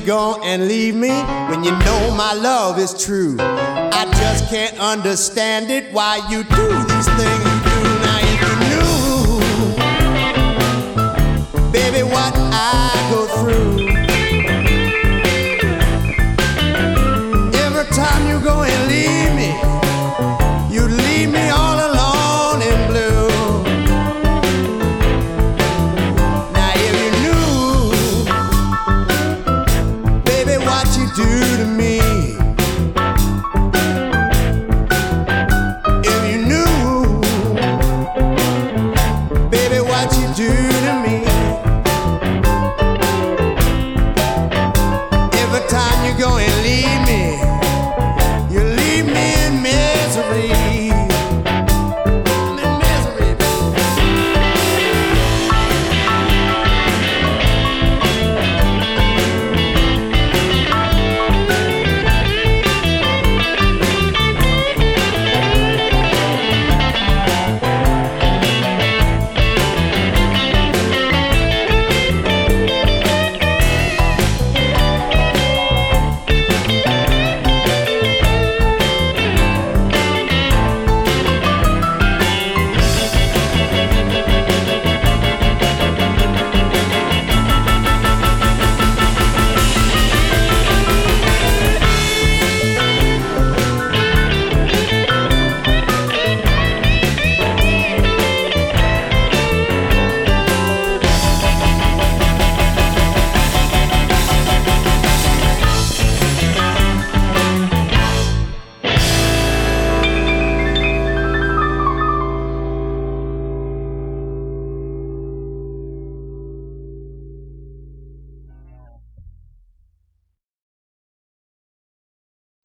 go and leave me when you know my love is true? I just can't understand it, why you do these things you do. Now if you knew, baby, what I go through. Every time you go and leave me, you leave me all alone and blue. Now if you knew, baby, what you do to me.